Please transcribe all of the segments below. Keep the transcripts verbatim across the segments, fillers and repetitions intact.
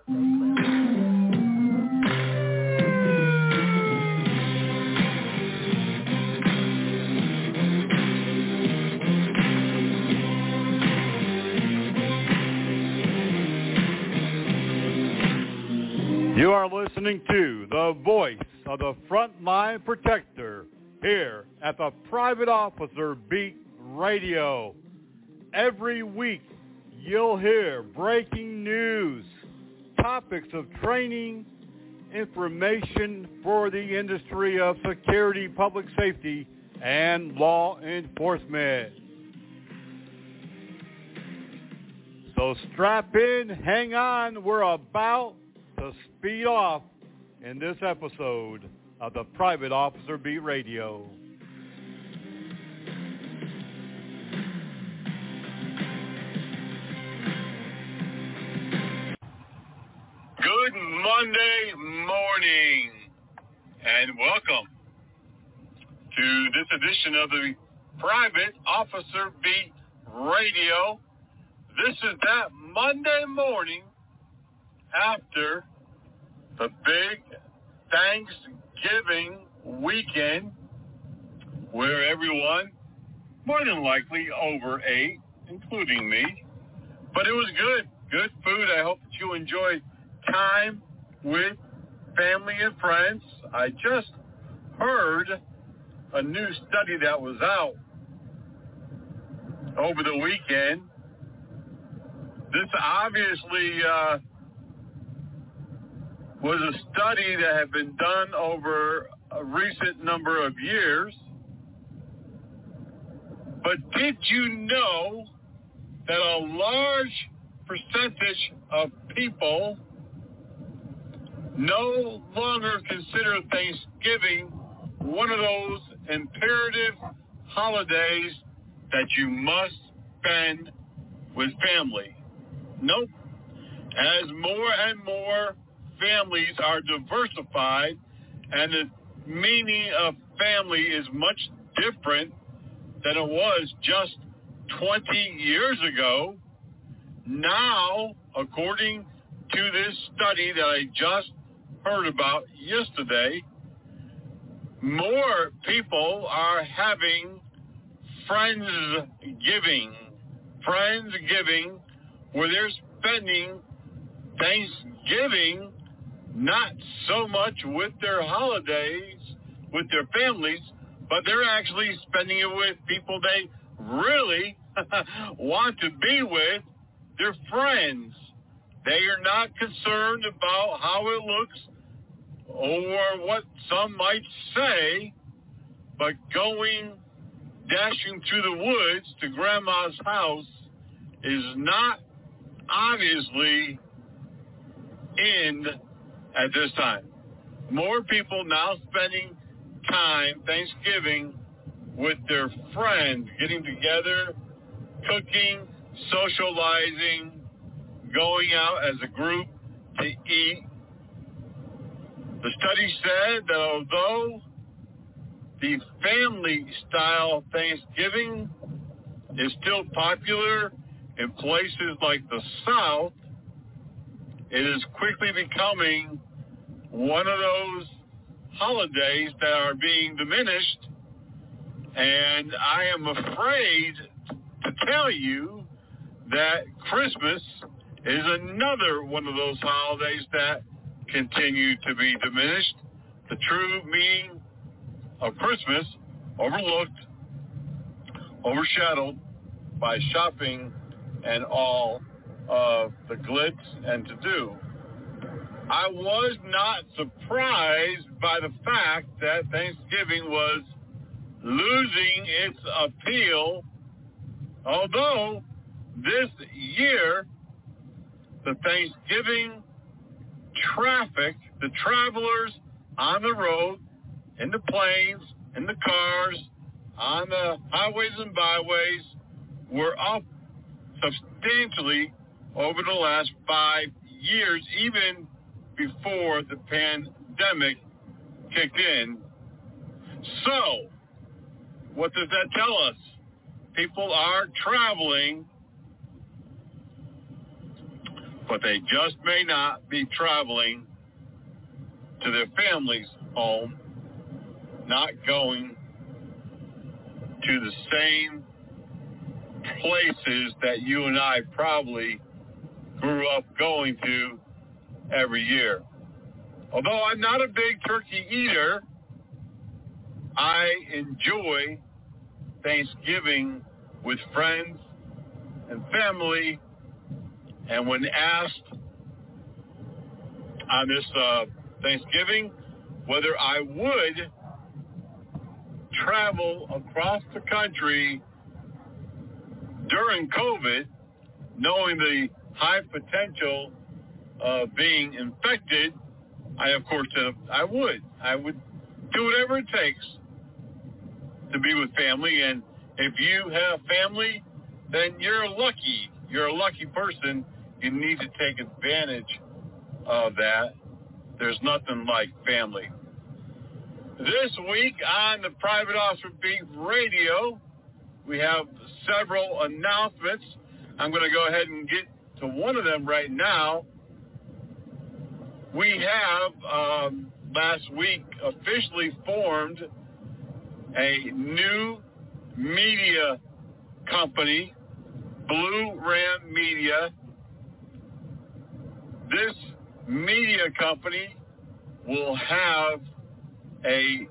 You are listening to the voice of the Frontline Protector here at the Private Officer Beat Radio. Every week you'll hear breaking news, topics of training, information for the industry of security, public safety, and law enforcement. So strap in, hang on, we're about to speed off in this episode of the Private Officer Beat Radio. Good Monday morning, and welcome to this edition of the Private Officer Beat Radio. This is that Monday morning after the big Thanksgiving weekend, where everyone, more than likely, overate, including me. But it was good, good food. I hope that you enjoyed time with family and friends. I just heard a new study that was out over the weekend. This obviously uh, was a study that had been done over a recent number of years. But did you know that a large percentage of people no longer consider Thanksgiving one of those imperative holidays that you must spend with family? Nope. As more and more families are diversified and the meaning of family is much different than it was just twenty years ago, now, according to this study that I just heard about yesterday, more people are having Friendsgiving. Friendsgiving, where they're spending Thanksgiving not so much with their holidays, with their families, but they're actually spending it with people they really want to be with, their friends. They are not concerned about how it looks or what some might say, but going, dashing through the woods to grandma's house is not obviously in at this time. More people now spending time, Thanksgiving, with their friends, getting together, cooking, socializing, going out as a group to eat. The study said that although the family-style Thanksgiving is still popular in places like the South, it is quickly becoming one of those holidays that are being diminished, and I am afraid to tell you that Christmas is another one of those holidays that continue to be diminished. The true meaning of Christmas overlooked, overshadowed by shopping and all of the glitz and to-do. I was not surprised by the fact that Thanksgiving was losing its appeal, although this year the Thanksgiving traffic, the travelers on the road, in the planes, in the cars, on the highways and byways, were up substantially over the last five years, even before the pandemic kicked in. So, what does that tell us? People are traveling but they just may not be traveling to their family's home, not going to the same places that you and I probably grew up going to every year. Although I'm not a big turkey eater, I enjoy Thanksgiving with friends and family. And when asked on this uh, Thanksgiving whether I would travel across the country during COVID, knowing the high potential of being infected, I, of course, said I would. I would do whatever it takes to be with family. And if you have family, then you're lucky. You're a lucky person. You need to take advantage of that. There's nothing like family. This week on the Private Officer Beat Radio, we have several announcements. I'm going to go ahead and get to one of them right now. We have, um, last week, officially formed a new media company, Blue Ram Media. This media company will have a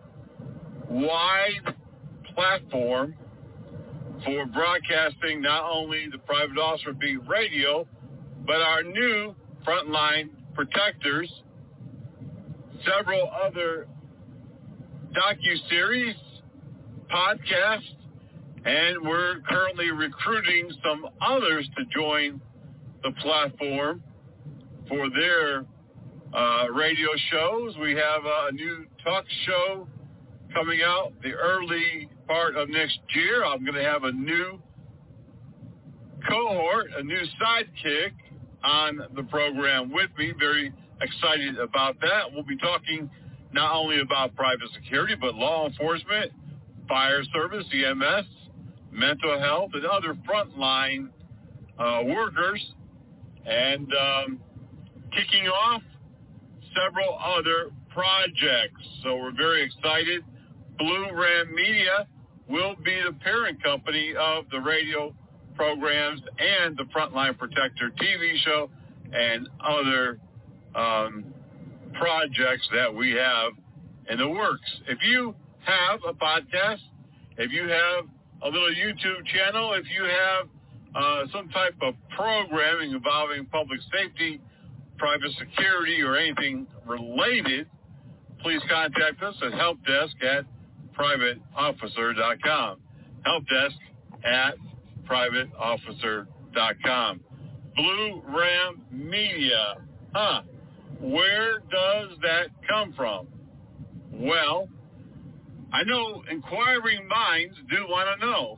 wide platform for broadcasting not only the Private Officer Beat Radio, but our new Frontline Protectors, several other docuseries, podcasts, and we're currently recruiting some others to join the platform for their uh, radio shows. We have a new talk show coming out the early part of next year. I'm going to have a new cohort, a new sidekick on the program with me. Very excited about that. We'll be talking not only about private security, but law enforcement, fire service, E M S, mental health, and other frontline uh, workers. And um, kicking off several other projects. So we're very excited. Blue Ram Media will be the parent company of the radio programs and the Frontline Protector T V show and other um, projects that we have in the works. If you have a podcast, if you have a little YouTube channel, if you have uh, some type of programming involving public safety, private security, or anything related, please contact us at helpdesk at private officer dot com. Helpdesk at private officer dot com. Blue Ram Media. Huh. Where does that come from? Well, I know inquiring minds do want to know.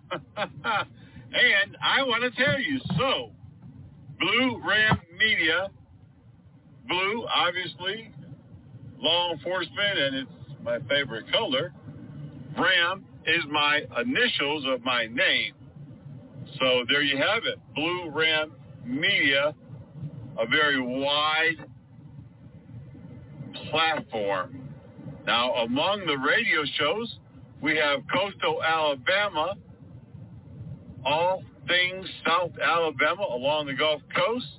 And I want to tell you. So, Blue Ram Media, blue, obviously, law enforcement, and it's my favorite color. Ram is my initials of my name. So there you have it. Blue Ram Media, a very wide platform. Now, among the radio shows, we have Coastal Alabama, all things South Alabama along the Gulf Coast.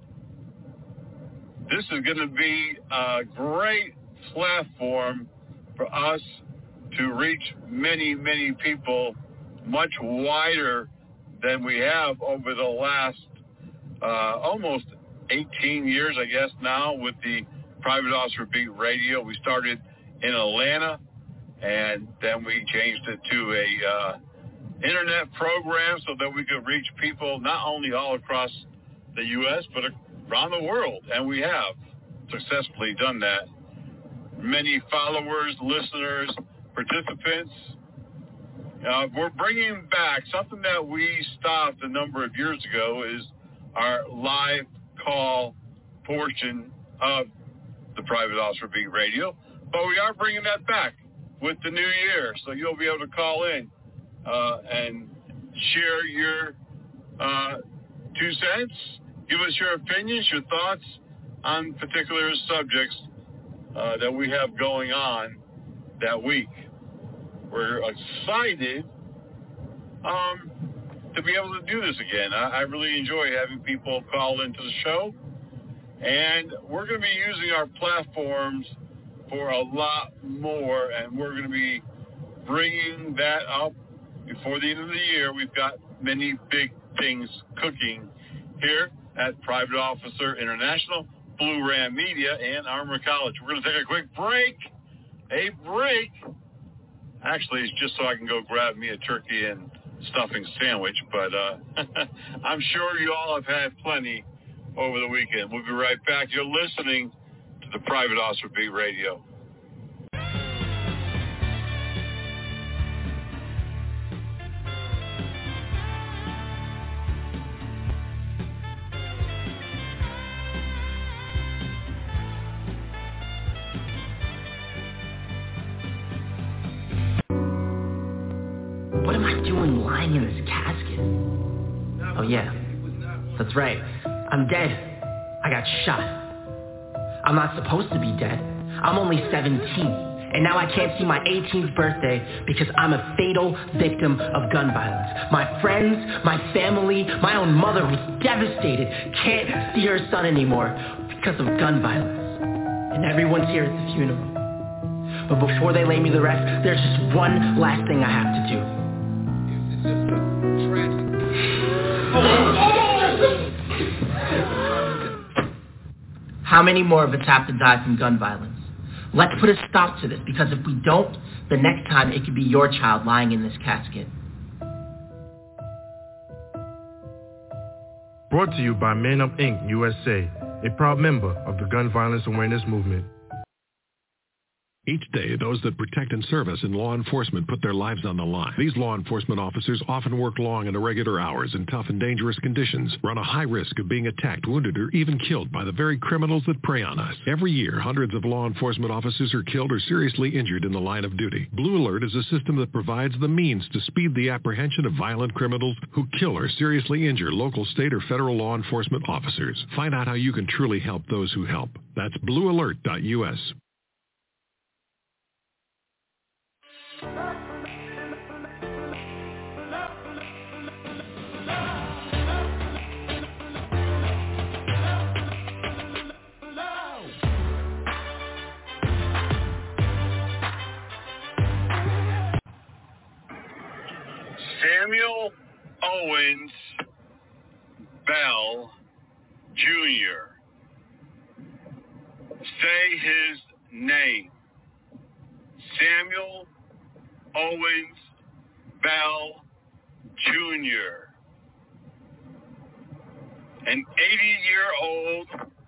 This is going to be a great platform for us to reach many, many people much wider than we have over the last uh, almost eighteen years, I guess, now with the Private Officer Beat Radio. We started in Atlanta, and then we changed it to a uh, internet program so that we could reach people not only all across the U S, but around the world, and we have successfully done that. Many followers, listeners, participants. Uh, we're bringing back something that we stopped a number of years ago is our live call portion of the Private Officer Beat Radio, but we are bringing that back with the new year, so you'll be able to call in uh, and share your uh, two cents, give us your opinions, your thoughts on particular subjects uh, that we have going on that week. We're excited um, to be able to do this again. I, I really enjoy having people call into the show, and we're going to be using our platforms for a lot more, and we're going to be bringing that up before the end of the year. We've got many big things cooking here at Private Officer International, Blue Ram Media, and Armor College. We're going to take a quick break. A break. Actually, it's just so I can go grab me a turkey and stuffing sandwich, but uh, I'm sure you all have had plenty over the weekend. We'll be right back. You're listening to the Private Officer Beat Radio. What am I doing lying in this casket? Oh yeah, that's right. I'm dead. I got shot. I'm not supposed to be dead. I'm only seventeen, and now I can't see my eighteenth birthday because I'm a fatal victim of gun violence. My friends, my family, my own mother who's devastated can't see her son anymore because of gun violence. And everyone's here at the funeral. But before they lay me to rest, there's just one last thing I have to do. How many more of us have to die from gun violence? Let's put a stop to this, because if we don't, the next time it could be your child lying in this casket. Brought to you by Men Up Incorporated. U S A, a proud member of the Gun Violence Awareness Movement. Each day, those that protect and service in law enforcement put their lives on the line. These law enforcement officers often work long and irregular hours in tough and dangerous conditions, run a high risk of being attacked, wounded, or even killed by the very criminals that prey on us. Every year, hundreds of law enforcement officers are killed or seriously injured in the line of duty. Blue Alert is a system that provides the means to speed the apprehension of violent criminals who kill or seriously injure local, state, or federal law enforcement officers. Find out how you can truly help those who help. That's blue alert dot U S. Samuel Owens Bell Junior Say his name. Samuel Owens Bell Junior An eighty-year-old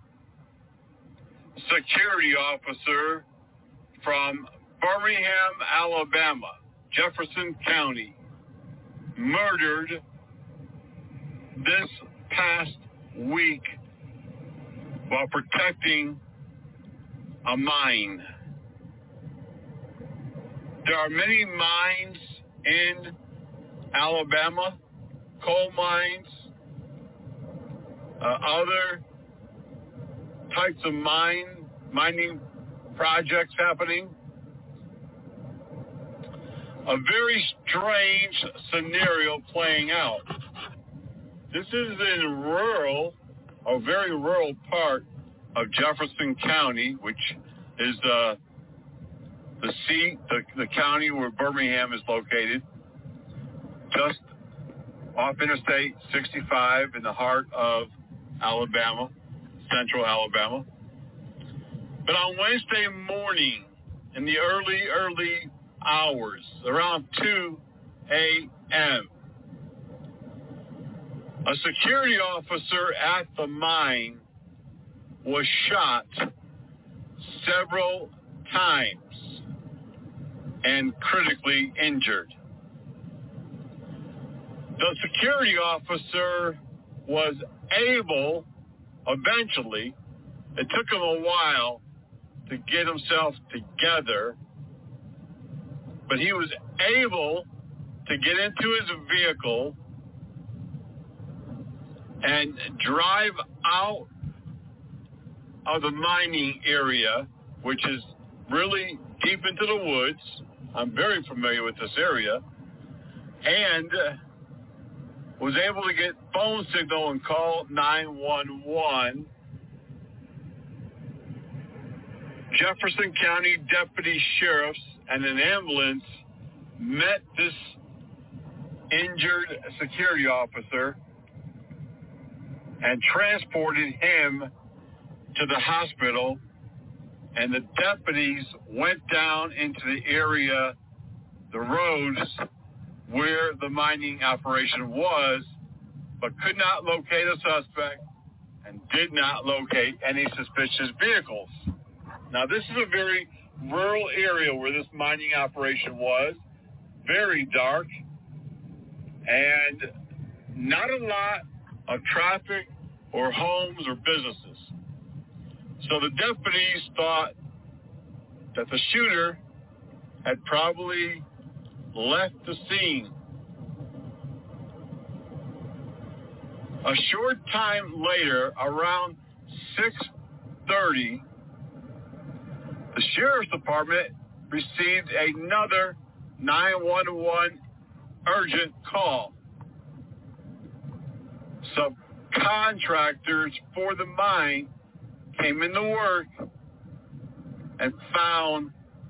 security officer from Birmingham, Alabama, Jefferson County, murdered this past week while protecting a mine. There are many mines in Alabama, coal mines, uh, other types of mine mining projects happening. A very strange scenario playing out. This is in rural, a very rural part of Jefferson County, which is uh, the seat, the, the county where Birmingham is located, just off Interstate sixty-five in the heart of Alabama, central Alabama. But on Wednesday morning, in the early, early hours, around two a.m., a security officer at the mine was shot several times and critically injured. The security officer was able, eventually, it took him a while to get himself together, but he was able to get into his vehicle and drive out of the mining area, which is really deep into the woods. I'm very familiar with this area. And uh, was able to get phone signal and call nine one one. Jefferson County deputy sheriffs and an ambulance met this injured security officer and transported him to the hospital, and the deputies went down into the area, the roads where the mining operation was, but could not locate a suspect and did not locate any suspicious vehicles. Now, this is a very rural area where this mining operation was, very dark, and not a lot of traffic or homes or businesses. So the deputies thought that the shooter had probably left the scene. A short time later, around six thirty, the sheriff's department received another nine one one urgent call. Subcontractors for the mine came into work and found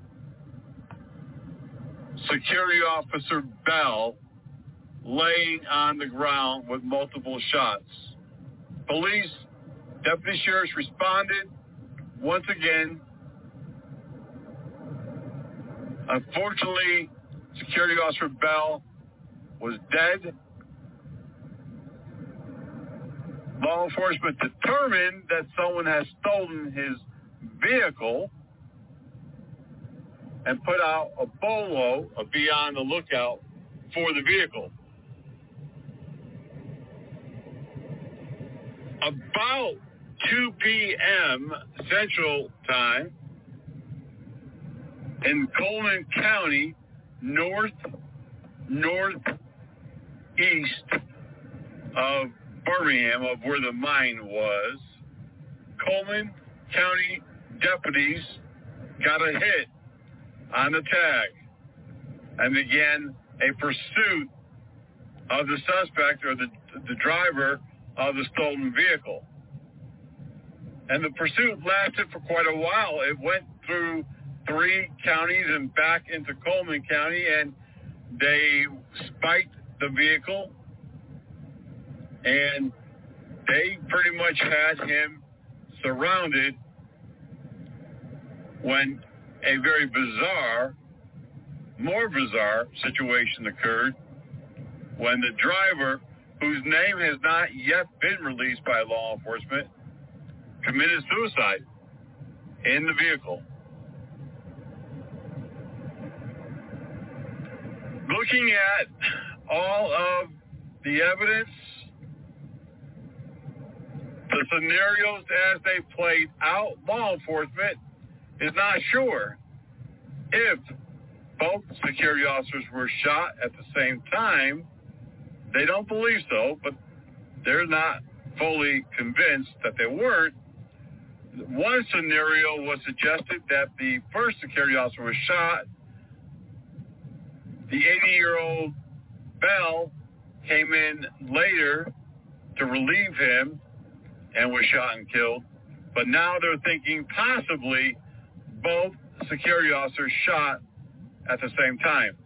Security Officer Bell laying on the ground with multiple shots. Police, deputy sheriffs responded once again. Unfortunately, Security Officer Bell was dead. Law enforcement determined that someone has stolen his vehicle and put out a bolo, a be on the lookout for the vehicle. About two p.m. Central Time in Coleman County, north, northeast of Birmingham, of where the mine was, Coleman County deputies got a hit on the tag and began a pursuit of the suspect or the, the driver of the stolen vehicle. And the pursuit lasted for quite a while. It went through three counties and back into Coleman County, and they spiked the vehicle, and they pretty much had him surrounded when a very bizarre, more bizarre situation occurred when the driver, whose name has not yet been released by law enforcement, committed suicide in the vehicle. Looking at all of the evidence, the scenarios as they played out, law enforcement is not sure if both security officers were shot at the same time. They don't believe so, but they're not fully convinced that they weren't. One scenario was suggested that the first security officer was shot. The eighty-year-old Bell came in later to relieve him and was shot and killed. But now they're thinking possibly both security officers shot at the same time.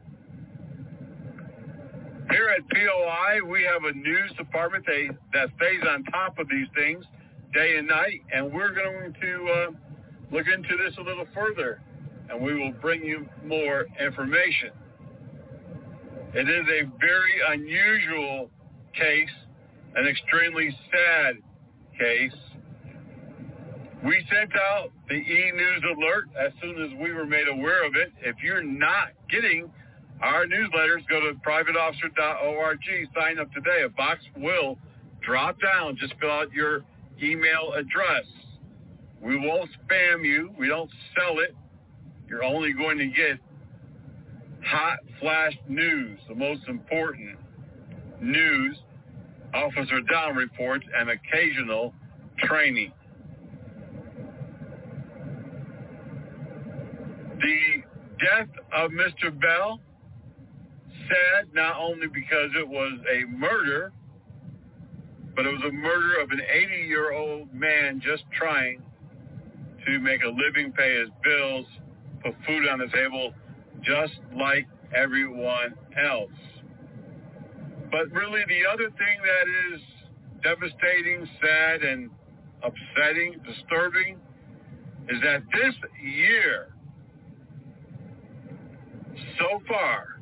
Here at P O I, we have a news department they, that stays on top of these things day and night, and we're going to uh, look into this a little further, and we will bring you more information. It is a very unusual case, an extremely sad case. We sent out the e-news alert as soon as we were made aware of it. If you're not getting our newsletters, go to private officer dot org, sign up today. A box will drop down. Just fill out your email address. We won't spam you. We don't sell it. You're only going to get hot flash news, the most important news officer down reports, and occasional training. The death of Mister Bell, sad not only because it was a murder, but it was a murder of an eighty-year-old man just trying to make a living, pay his bills, put food on the table, just like everyone else. But really the other thing that is devastating, sad, and upsetting, disturbing, is that this year, so far,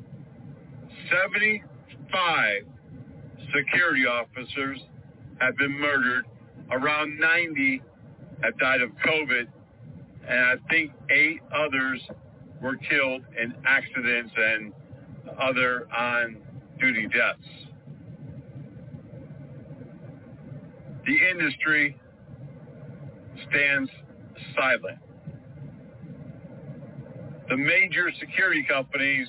seventy-five security officers have been murdered. Around ninety have died of COVID, and I think eight others were killed in accidents and other on-duty deaths. The industry stands silent. The major security companies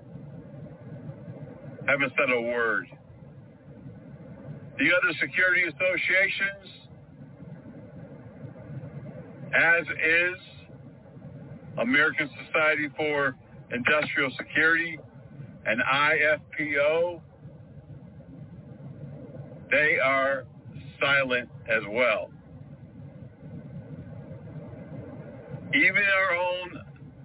haven't said a word. The other security associations, as is American Society for Industrial Security and I F P O, they are silent as well. Even our own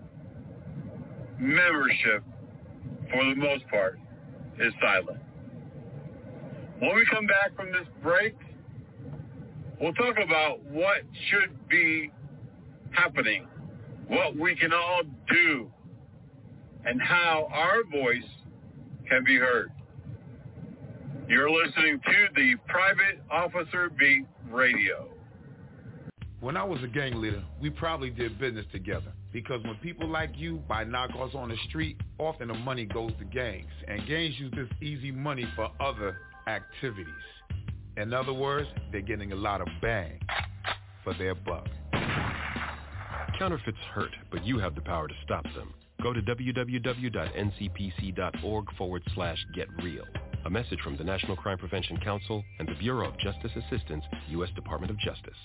membership, for the most part, is silent. When we come back from this break, we'll talk about what should be happening, what we can all do, and how our voice can be heard. You're listening to the Private Officer Beat Radio. When I was a gang leader, we probably did business together, because when people like you buy knockoffs on the street, often the money goes to gangs, and gangs use this easy money for other activities. In other words, they're getting a lot of bang for their buck. Counterfeits hurt, but you have the power to stop them. Go to www.ncpc.org forward slash get real. A message from the National Crime Prevention Council and the Bureau of Justice Assistance, U S Department of Justice.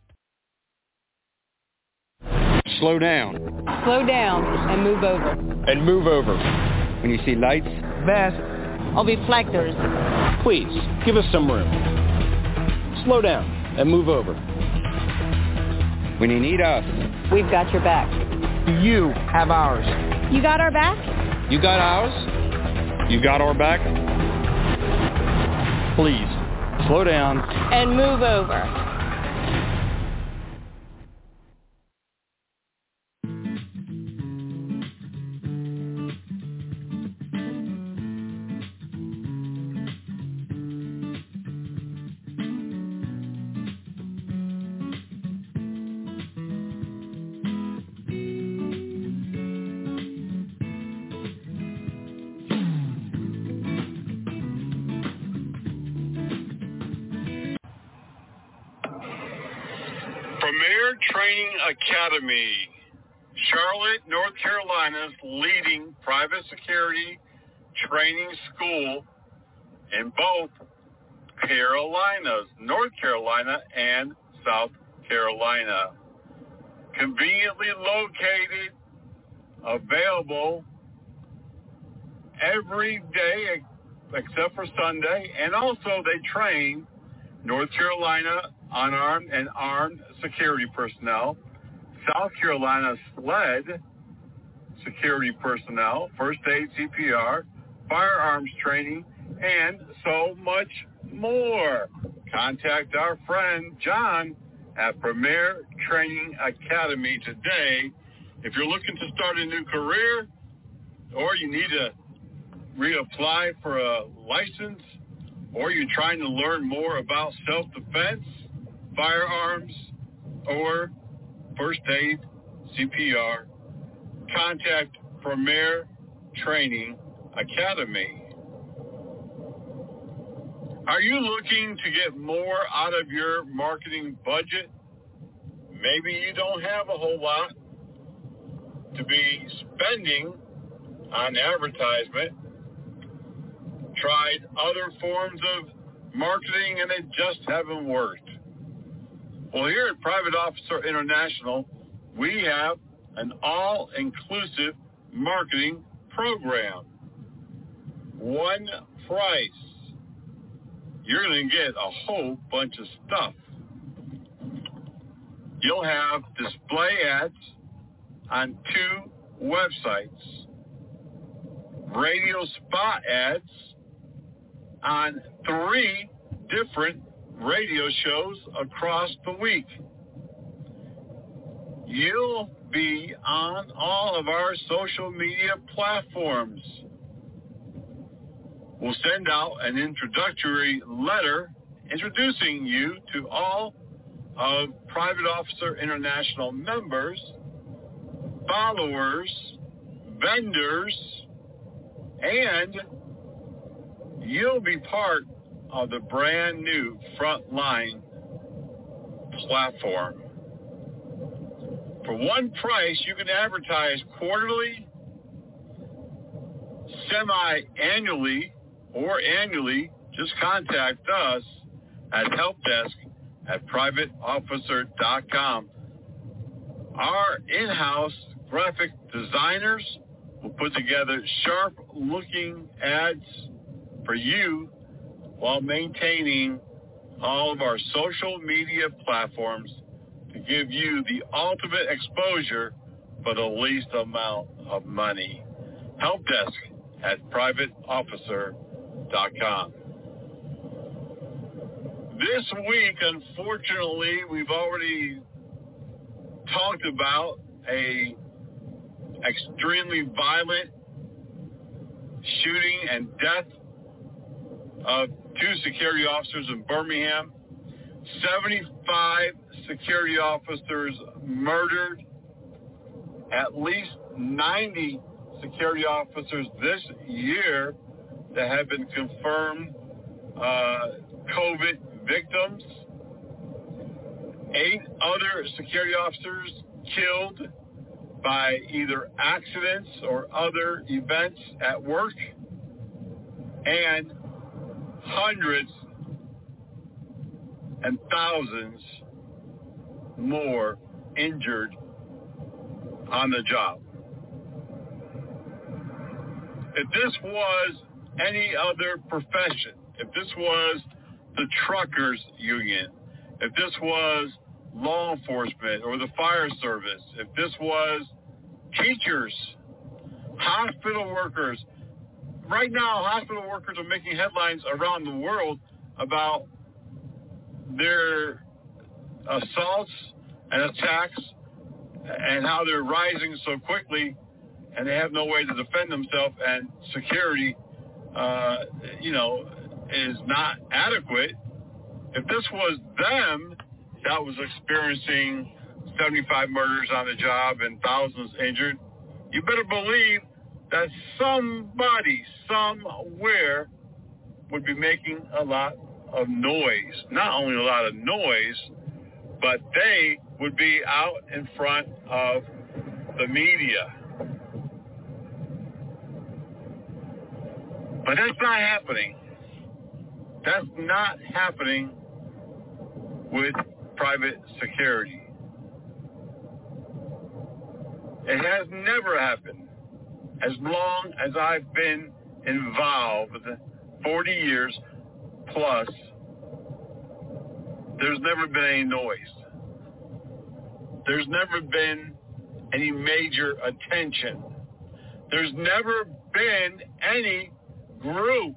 Slow down. Slow down and move over. And move over. When you see lights, vest, or reflectors, please give us some room. Slow down and move over. When you need us, we've got your back. You have ours. You got our back? You got ours? You got our back? Please, slow down. And move over. Premier Training Academy, Charlotte, North Carolina's leading private security training school in both Carolinas, North Carolina and South Carolina. Conveniently located, available every day except for Sunday, and also they train North Carolina unarmed and armed security personnel, South Carolina SLED security personnel, first aid, C P R, firearms training, and so much more. Contact our friend John at Premier Training Academy today. If you're looking to start a new career, or you need to reapply for a license, or you're trying to learn more about self-defense, firearms, or first aid, C P R, contact Premier Training Academy. Are you looking to get more out of your marketing budget? Maybe you don't have a whole lot to be spending on advertisement. Tried other forms of marketing, and they just haven't worked. Well, here at Private Officer International, we have an all-inclusive marketing program. One price. You're going to get a whole bunch of stuff. You'll have display ads on two websites, radio spot ads on three different radio shows across the week. You'll be on all of our social media platforms. We'll send out an introductory letter introducing you to all of Private Officer International members, followers, vendors, and you'll be part of the brand new Frontline platform. For one price, you can advertise quarterly, semi-annually, or annually. Just contact us at helpdesk at private officer dot com. Our in-house graphic designers will put together sharp-looking ads for you while maintaining all of our social media platforms to give you the ultimate exposure for the least amount of money. Helpdesk at private officer dot com. This week, unfortunately, we've already talked about a extremely violent shooting and death of two security officers in Birmingham, seventy-five security officers murdered, at least ninety security officers this year that have been confirmed uh, COVID victims, eight other security officers killed by either accidents or other events at work, and hundreds and thousands more injured on the job. If this was any other profession, if this was the truckers union, if this was law enforcement or the fire service, if this was teachers, hospital workers, right now hospital workers are making headlines around the world about their assaults and attacks and how they're rising so quickly and they have no way to defend themselves, and security, uh, you know, is not adequate. If this was them that was experiencing seventy-five murders on the job and thousands injured, you better believe that somebody, somewhere, would be making a lot of noise. Not only a lot of noise, but they would be out in front of the media. But that's not happening. That's not happening with private security. It has never happened. As long as I've been involved, forty years plus, there's never been any noise. There's never been any major attention. There's never been any group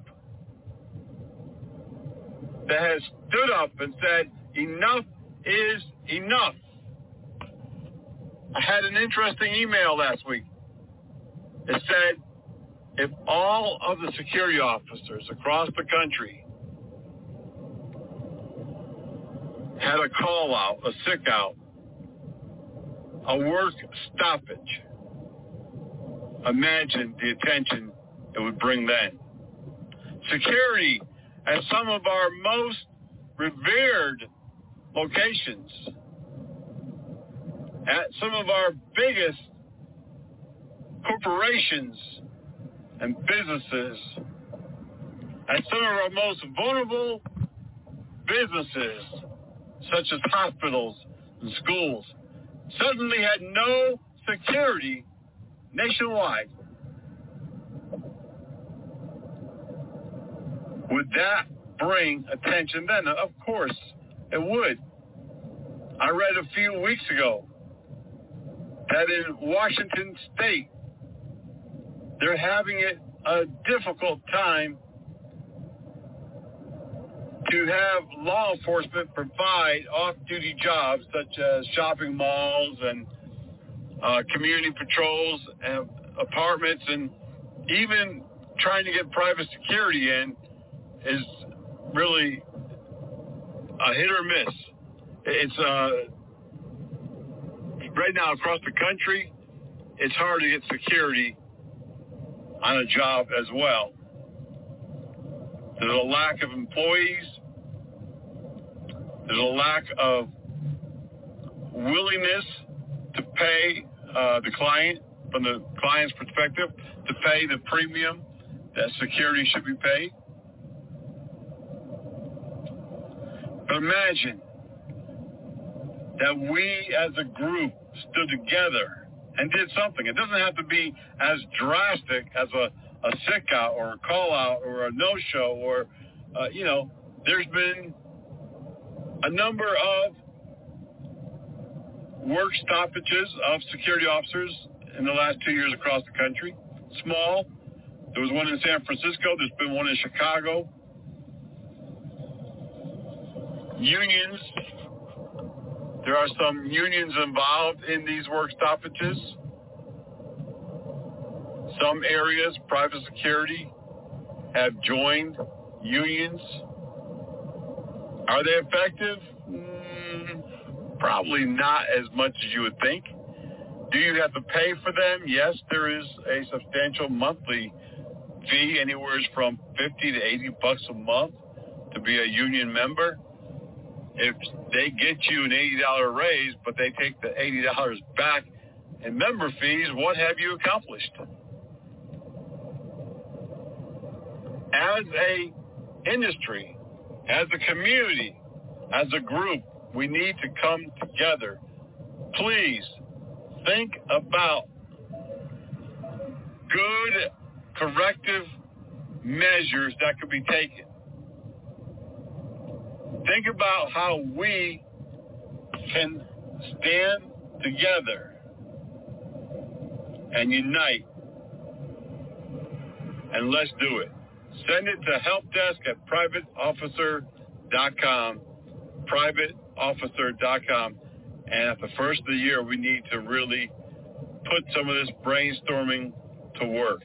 that has stood up and said, enough is enough. I had an interesting email last week. It said, if all of the security officers across the country had a call out, a sick out, a work stoppage, imagine the attention it would bring then. Security at some of our most revered locations, at some of our biggest corporations and businesses, at some of our most vulnerable businesses, such as hospitals and schools, suddenly had no security nationwide, would that bring attention then? Of course it would. I read a few weeks ago that in Washington State, they're having it a difficult time to have law enforcement provide off-duty jobs such as shopping malls and uh, community patrols and apartments, and even trying to get private security in is really a hit or miss. It's uh, right now across the country, it's hard to get security on a job as well. There's a lack of employees. There's a lack of willingness to pay uh, the client, from the client's perspective, to pay the premium that security should be paid. But imagine that we as a group stood together and did something. It doesn't have to be as drastic as a, a sick out or a call out or a no-show or, uh, you know, there's been a number of work stoppages of security officers in the last two years across the country. Small. There was one in San Francisco. There's been one in Chicago. Unions. There are some unions involved in these work stoppages. Some areas, private security, have joined unions. Are they effective? Mm, probably not as much as you would think. Do you have to pay for them? Yes, there is a substantial monthly fee, anywhere from fifty to eighty bucks a month to be a union member. If they get you an eighty dollars raise, but they take the eighty dollars back in member fees, what have you accomplished? As a industry, as a community, as a group, we need to come together. Please think about good corrective measures that could be taken. Think about how we can stand together and unite, and let's do it. Send it to helpdesk at private officer dot com, private officer dot com, and at the first of the year, we need to really put some of this brainstorming to work.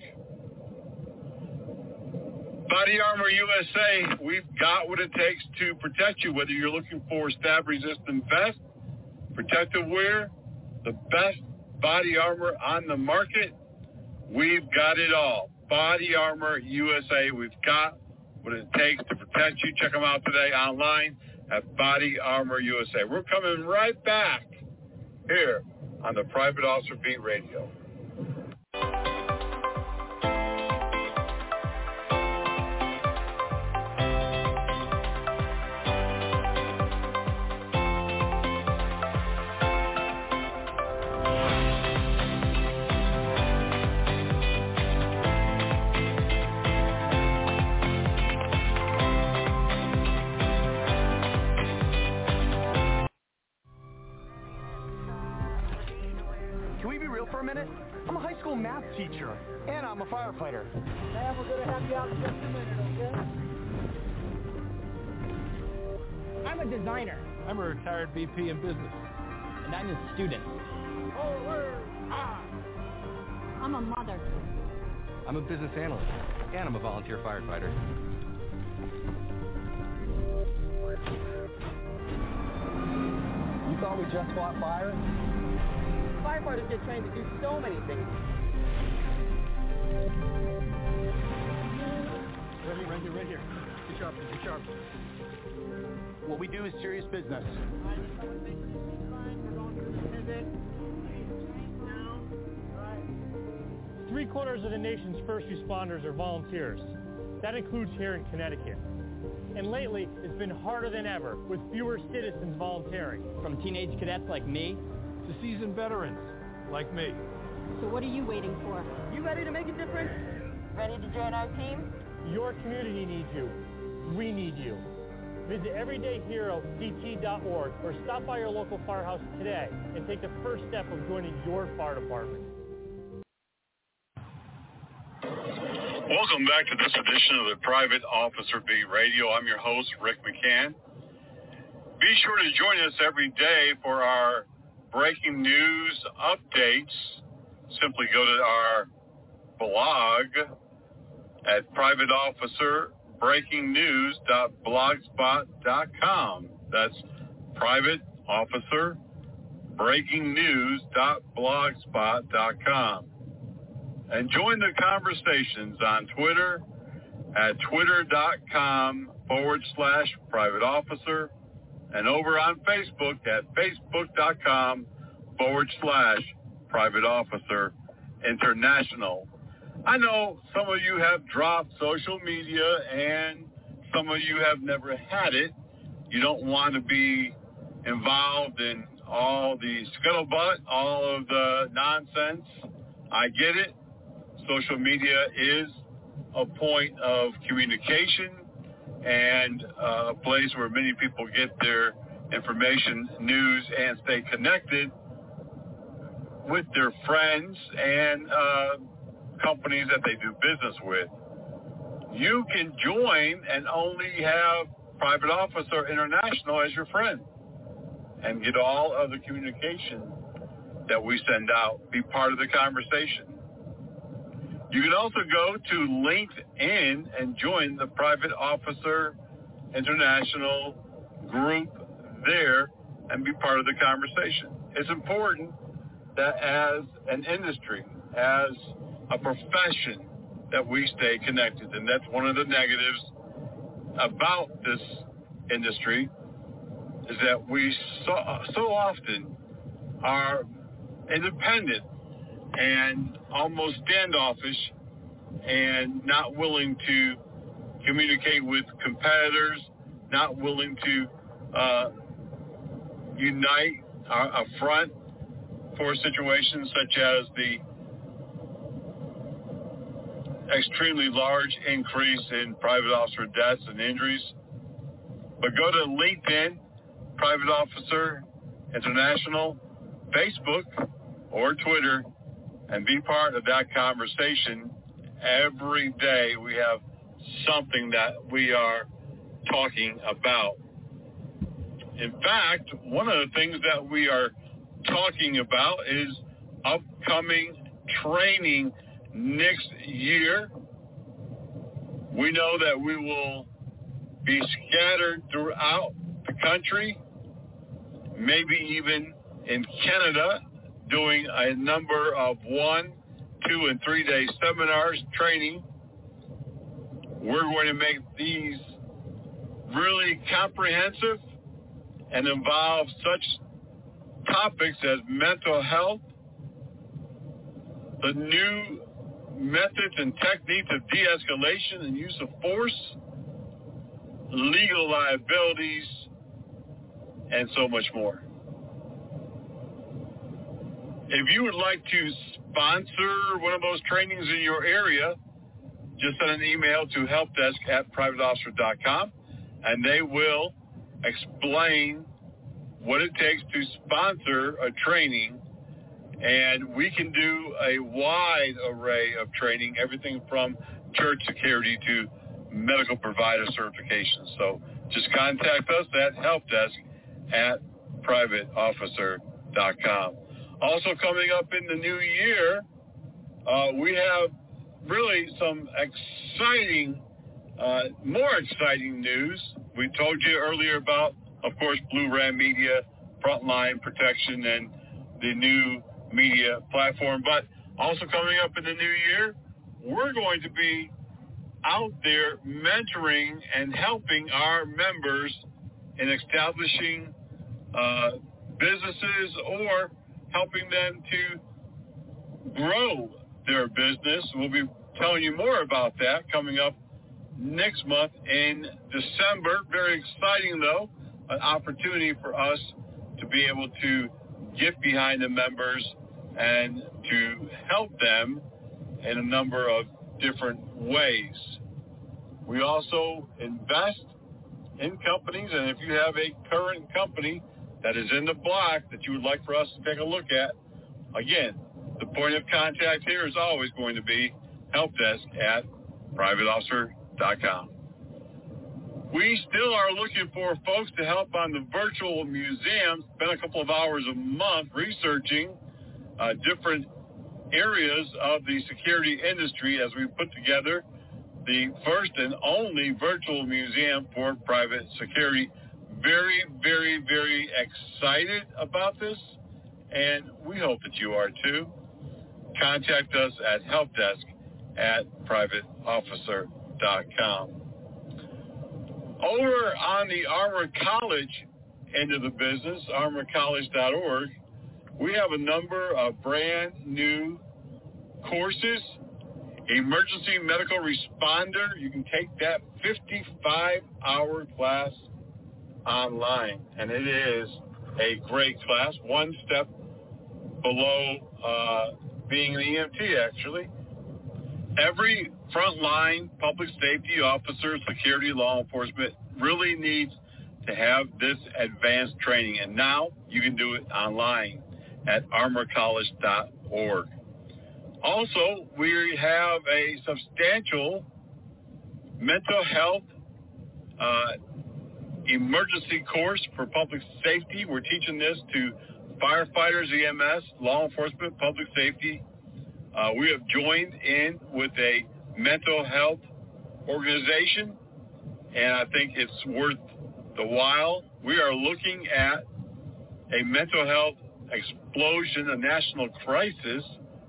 Body Armor U S A, we've got what it takes to protect you, whether you're looking for stab-resistant vest, protective wear, the best body armor on the market. We've got it all. Body Armor U S A, we've got what it takes to protect you. Check them out today online at Body Armor U S A. We're coming right back here on the Private Officer Beat Radio. Teacher, and I'm a firefighter. Sam, we're going to have you out in just a minute, okay? I'm a designer. I'm a retired V P in business. And I'm a student. Forward. Ah. I'm a mother. I'm a business analyst, and I'm a volunteer firefighter. You thought we just fought fire? Firefighters get trained to do so many things. Right here, right here, right here. Get sharp, get sharp. What we do is serious business. Three quarters of the nation's first responders are volunteers. That includes here in Connecticut. And lately, it's been harder than ever, with fewer citizens volunteering. From teenage cadets like me to seasoned veterans like me. So what are you waiting for? You ready to make a difference? Ready to join our team? Your community needs you. We need you. Visit everyday hero c t dot org or stop by your local firehouse today and take the first step of joining your fire department. Welcome back to this edition of the Private Officer Beat Radio. I'm your host, Rick McCann. Be sure to join us every day for our breaking news updates. Simply go to our blog at private officer breaking news dot blogspot dot com. That's private officer breaking news dot blogspot dot com. And join the conversations on Twitter at twitter.com forward slash private officer and over on Facebook at facebook.com forward slash private officer international. I know some of you have dropped social media and some of you have never had it. You don't want to be involved in all the scuttlebutt, all of the nonsense. I get it. Social media is a point of communication and a place where many people get their information, news, and stay connected with their friends and uh, companies that they do business with. You can join and only have Private Officer International as your friend and get all of the communication that we send out, be part of the conversation. You can also go to LinkedIn and join the Private Officer International group there and be part of the conversation. It's important that as an industry, as a profession, that we stay connected. And that's one of the negatives about this industry is that we so, so often are independent and almost standoffish and not willing to communicate with competitors, not willing to uh, unite a front for situations such as the extremely large increase in private officer deaths and injuries. But go to LinkedIn, Private Officer International, Facebook, or Twitter, and be part of that conversation. Every day we have something that we are talking about. In fact, one of the things that we are talking about is upcoming training next year. We know that we will be scattered throughout the country, maybe even in Canada, doing a number of one, two, and three-day seminars, training. We're going to make these really comprehensive and involve such topics as mental health, the new methods and techniques of de-escalation and use of force, legal liabilities, and so much more. If you would like to sponsor one of those trainings in your area, just send an email to helpdesk at private officer dot com, and they will explain what it takes to sponsor a training. And we can do a wide array of training, everything from church security to medical provider certifications. So just contact us at helpdesk at private officer dot com. Also coming up in the new year, uh, we have really some exciting, uh, more exciting news. We told you earlier about, of course, Blue Ram Media, Frontline Protection, and the new media platform. But also coming up in the new year, we're going to be out there mentoring and helping our members in establishing uh, businesses or helping them to grow their business. We'll be telling you more about that coming up next month in December. Very exciting, though, an opportunity for us to be able to get behind the members and to help them in a number of different ways. We also invest in companies, and if you have a current company that is in the black that you would like for us to take a look at, again, the point of contact here is always going to be helpdesk at private officer dot com. We still are looking for folks to help on the virtual museum. Spend a couple of hours a month researching uh, different areas of the security industry as we put together the first and only virtual museum for private security. Very, very, very excited about this, and we hope that you are too. Contact us at helpdesk at private officer dot com. Over on the Armor College end of the business, armor college dot org, we have a number of brand new courses. Emergency Medical Responder, you can take that fifty-five hour class online, and it is a great class, one step below uh, being an E M T, actually. Every frontline public safety officer, security, law enforcement really needs to have this advanced training, and now you can do it online at armor college dot org. Also, we have a substantial mental health uh, emergency course for public safety. We're teaching this to firefighters, E M S, law enforcement, public safety. Uh, we have joined in with a mental health organization, and I think it's worth the while. We are looking at a mental health explosion, a national crisis,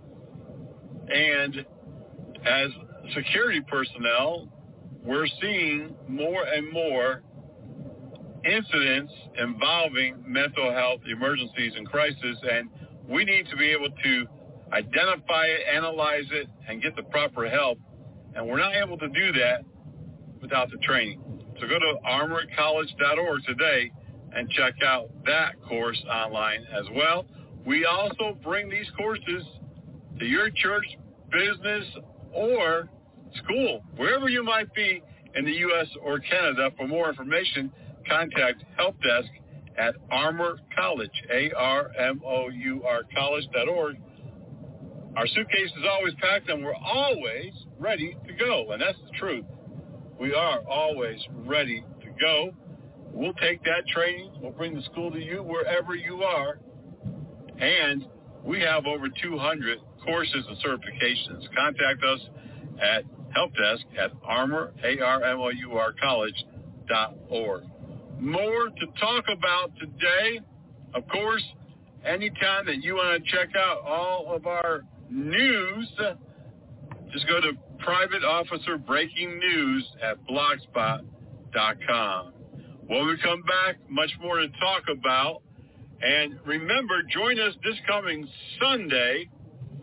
and as security personnel, we're seeing more and more incidents involving mental health emergencies and crises, and we need to be able to identify it, analyze it, and get the proper help. And we're not able to do that without the training. So go to armor college dot org today and check out that course online as well. We also bring these courses to your church, business, or school, wherever you might be in the U S or Canada. For more information, contact helpdesk at Armor College, A R M O U R college dot org. Our suitcase is always packed, and we're always ready to go, and that's the truth. We are always ready to go. We'll take that training. We'll bring the school to you wherever you are, and we have over two hundred courses and certifications. Contact us at helpdesk at armor, A R M O U R college dot org. More to talk about today. Of course, anytime that you want to check out all of our news, just go to Private Officer Breaking News at blogspot dot com. When we come back, much more to talk about. And remember, join us this coming Sunday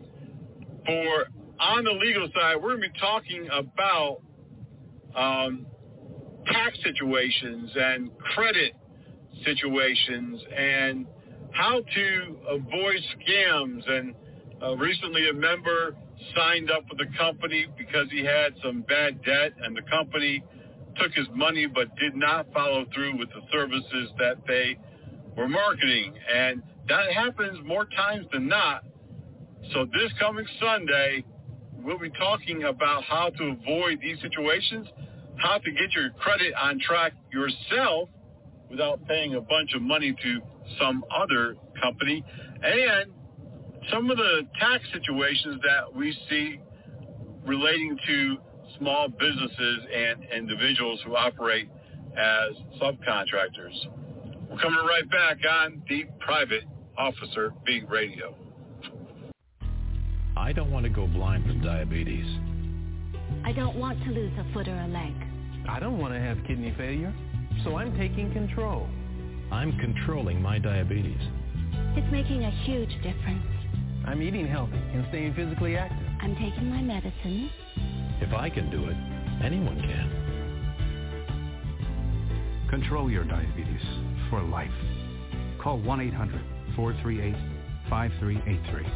for On the Legal Side. We're going to be talking about um, tax situations and credit situations and how to avoid scams. And uh, recently a member signed up with a company because he had some bad debt, and the company took his money but did not follow through with the services that they were marketing. And that happens more times than not. So this coming Sunday, we'll be talking about how to avoid these situations, how to get your credit on track yourself without paying a bunch of money to some other company, and some of the tax situations that we see relating to small businesses and individuals who operate as subcontractors. We're coming right back on the Private Officer Beat Radio. I don't want to go blind from diabetes. I don't want to lose a foot or a leg. I don't want to have kidney failure, so I'm taking control. I'm controlling my diabetes. It's making a huge difference. I'm eating healthy and staying physically active. I'm taking my medicine. If I can do it, Anyone can. Control your diabetes for life. Call one eight hundred four three eight five three eight three.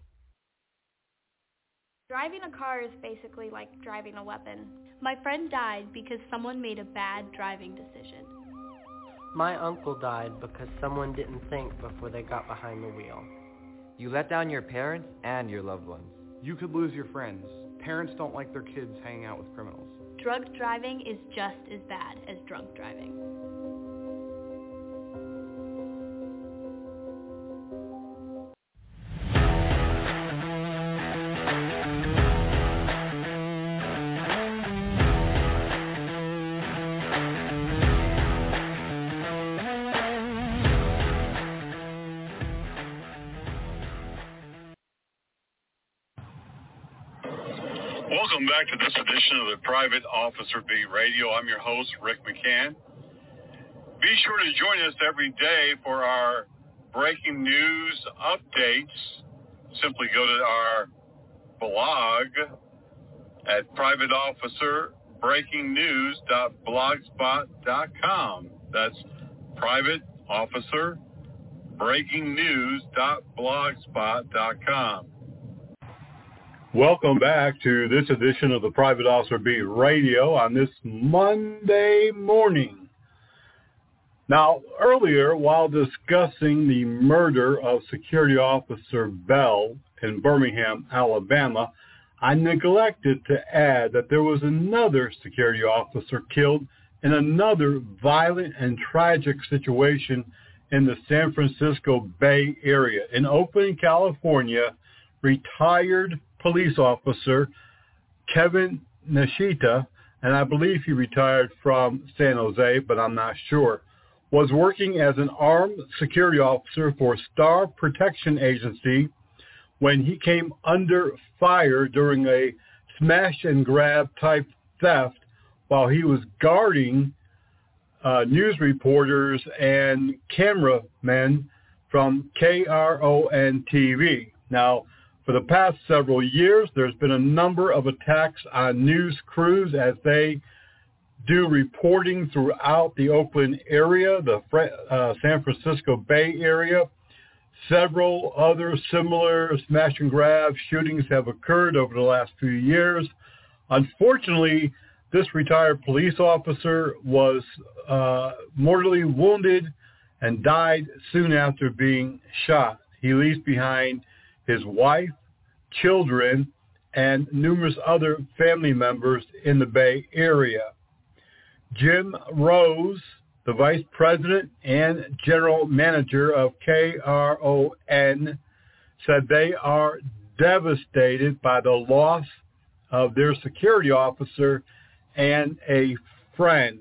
Driving a car is basically like driving a weapon. My friend died because someone made a bad driving decision. My uncle died because someone didn't think before they got behind the wheel. You let down your parents and your loved ones. You could lose your friends. Parents don't like their kids hanging out with criminals. Drug driving is just as bad as drunk driving. Welcome back to this edition of the Private Officer Beat Radio. I'm your host, Rick McCann. Be sure to join us every day for our breaking news updates. Simply go to our blog at private officer breaking news dot blogspot dot com. That's private officer breaking news dot blogspot dot com. Welcome back to this edition of the Private Officer Beat Radio on this Monday morning. Now, earlier, while discussing the murder of Security Officer Bell in Birmingham, Alabama, I neglected to add that there was another security officer killed in another violent and tragic situation in the San Francisco Bay Area. In Oakland, California, retired police officer Kevin Nishita, and I believe he retired from San Jose, but I'm not sure, was working as an armed security officer for Star Protection Agency when he came under fire during a smash and grab type theft while he was guarding uh, news reporters and cameramen from K R O N T V. Now, for the past several years, there's been a number of attacks on news crews as they do reporting throughout the Oakland area, the uh, San Francisco Bay Area. Several other similar smash and grab shootings have occurred over the last few years. Unfortunately, this retired police officer was uh, mortally wounded and died soon after being shot. He leaves behind his wife, children, and numerous other family members in the Bay Area. Jim Rose, the vice president and general manager of K R O N, said they are devastated by the loss of their security officer and a friend.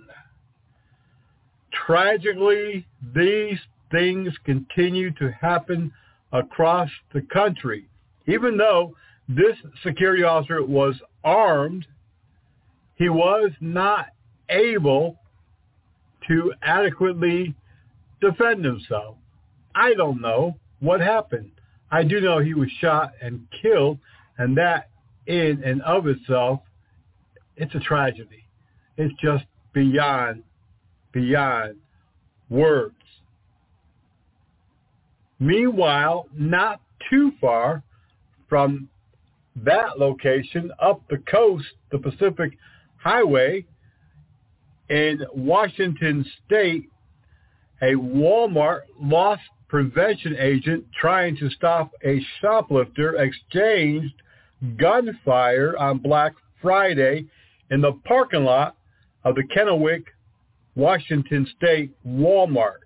Tragically, these things continue to happen across the country. Even though this security officer was armed, he was not able to adequately defend himself. I don't know what happened. I do know he was shot and killed, and that in and of itself, it's a tragedy. It's just beyond, beyond words. Meanwhile, not too far from that location, up the coast, the Pacific Highway in Washington State, a Walmart loss prevention agent trying to stop a shoplifter exchanged gunfire on Black Friday in the parking lot of the Kennewick, Washington State Walmart.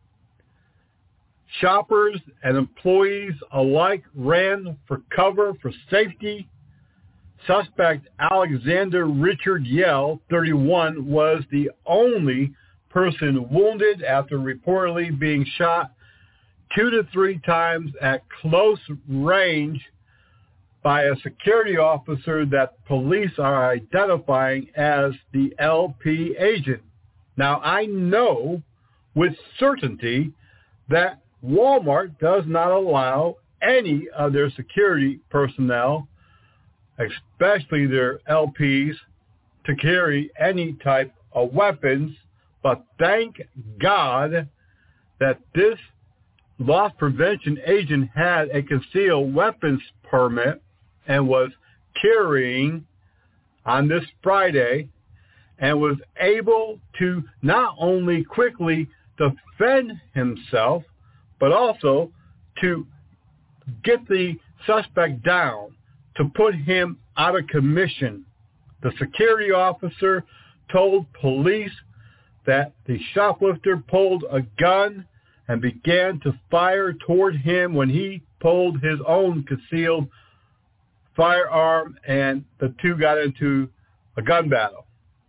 Shoppers and employees alike ran for cover for safety. Suspect Alexander Richard Yell, thirty-one, was the only person wounded after reportedly being shot two to three times at close range by a security officer that police are identifying as the L P agent. Now, I know with certainty that Walmart does not allow any of their security personnel, especially their L Ps, to carry any type of weapons, but thank God that this loss prevention agent had a concealed weapons permit and was carrying on this Friday and was able to not only quickly defend himself, but also to get the suspect down, to put him out of commission. The security officer told police that the shoplifter pulled a gun and began to fire toward him when he pulled his own concealed firearm, and the two got into a gun battle.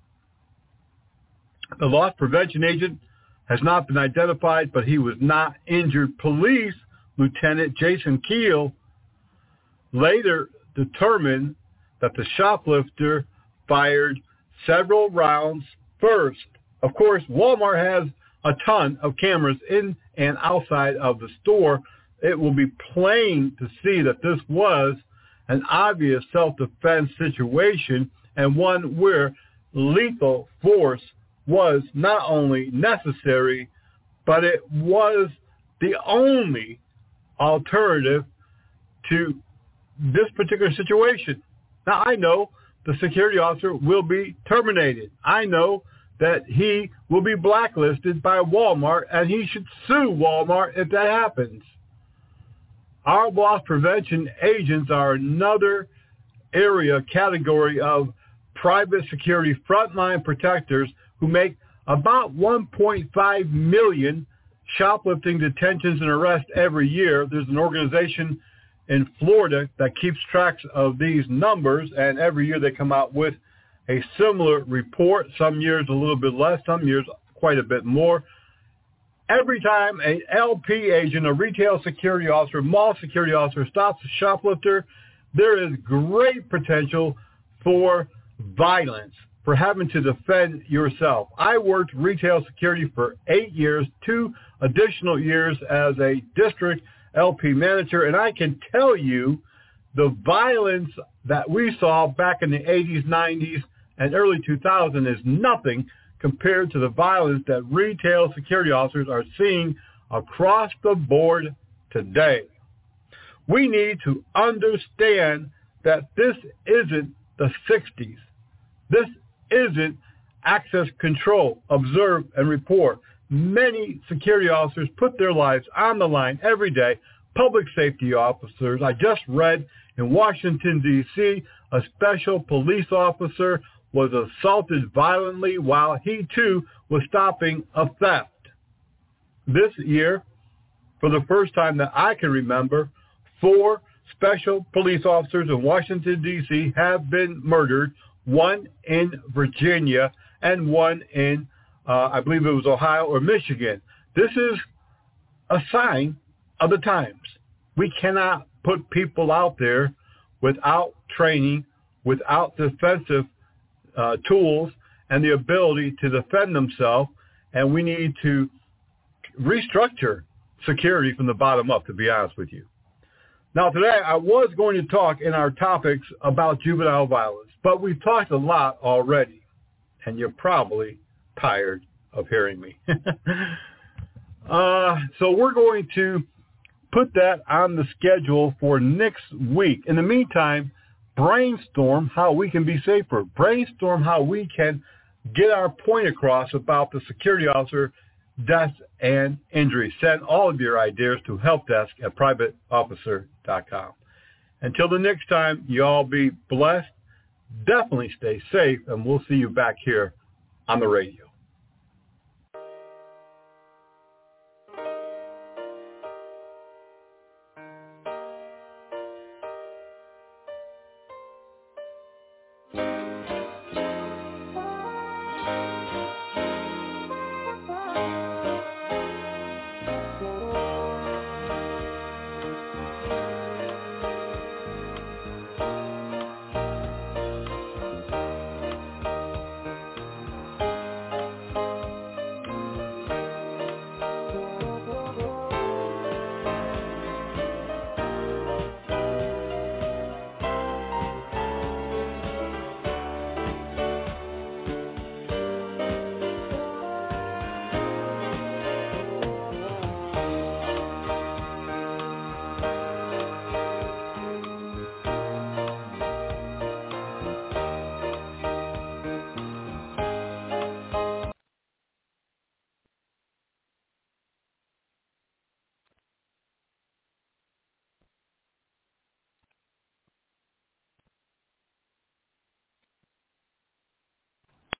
The loss prevention agent has not been identified, but he was not injured. Police Lieutenant Jason Keel later determined that the shoplifter fired several rounds first. Of course, Walmart has a ton of cameras in and outside of the store. It will be plain to see that this was an obvious self-defense situation and one where lethal force was not only necessary, but it was the only alternative to this particular situation. Now, I know the security officer will be terminated. I know that he will be blacklisted by Walmart, and he should sue Walmart if that happens. Our loss prevention agents are another area, category of private security frontline protectors who make about one point five million shoplifting detentions and arrests every year. There's an organization in Florida that keeps track of these numbers, and every year they come out with a similar report. Some years a little bit less, some years quite a bit more. Every time a L P agent, a retail security officer, mall security officer stops a shoplifter, there is great potential for violence, for having to defend yourself. I worked retail security for eight years, two additional years as a district L P manager, and I can tell you the violence that we saw back in the eighties, nineties, and early two thousands is nothing compared to the violence that retail security officers are seeing across the board today. We need to understand that this isn't the sixties. This isn't access control, observe and report. Many security officers put their lives on the line every day. Public safety officers. I just read in Washington, D C, a special police officer was assaulted violently while he too was stopping a theft. This year, for the first time that I can remember, four special police officers in Washington, D C have been murdered, one in Virginia and one in, uh, I believe it was Ohio or Michigan. This is a sign of the times. We cannot put people out there without training, without defensive uh, tools and the ability to defend themselves, and we need to restructure security from the bottom up, to be honest with you. Now, today I was going to talk in our topics about juvenile violence, but we've talked a lot already, and you're probably tired of hearing me. uh, so we're going to put that on the schedule for next week. In the meantime, brainstorm how we can be safer. Brainstorm how we can get our point across about the security officer deaths and injuries. Send all of your ideas to helpdesk at private officer dot com. Until the next time, you all be blessed. Definitely stay safe, and we'll see you back here on the radio.